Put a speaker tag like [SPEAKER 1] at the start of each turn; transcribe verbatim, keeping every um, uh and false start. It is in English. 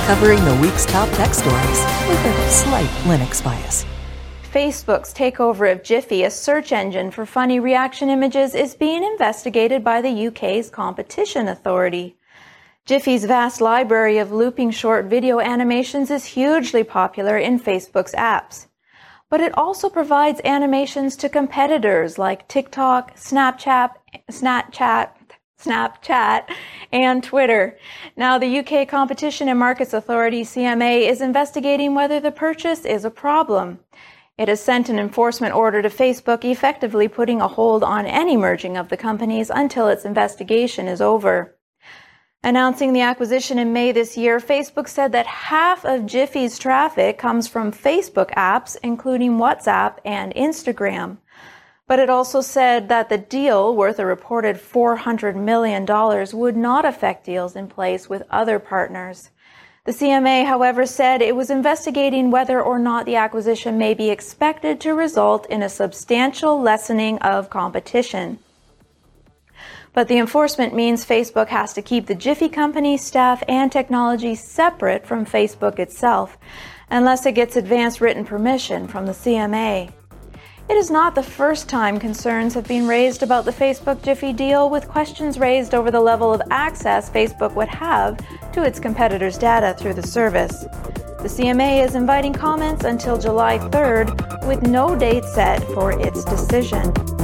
[SPEAKER 1] covering the week's top tech stories with a slight Linux bias.
[SPEAKER 2] Facebook's takeover of Giphy, a search engine for funny reaction images, is being investigated by the U K's Competition Authority. Giphy's vast library of looping short video animations is hugely popular in Facebook's apps. But it also provides animations to competitors like TikTok, Snapchat, Snapchat, Snapchat, and Twitter. Now, the U K Competition and Markets Authority, C M A, is investigating whether the purchase is a problem. It has sent an enforcement order to Facebook, effectively putting a hold on any merging of the companies until its investigation is over. Announcing the acquisition in May this year, Facebook said that half of Giphy's traffic comes from Facebook apps, including WhatsApp and Instagram. But it also said that the deal, worth a reported four hundred million dollars, would not affect deals in place with other partners. The C M A, however, said it was investigating whether or not the acquisition may be expected to result in a substantial lessening of competition. But the enforcement means Facebook has to keep the Giphy company, staff, and technology separate from Facebook itself, unless it gets advance written permission from the C M A. It is not the first time concerns have been raised about the Facebook-Giphy deal, with questions raised over the level of access Facebook would have to its competitors' data through the service. The C M A is inviting comments until July third, with no date set for its decision.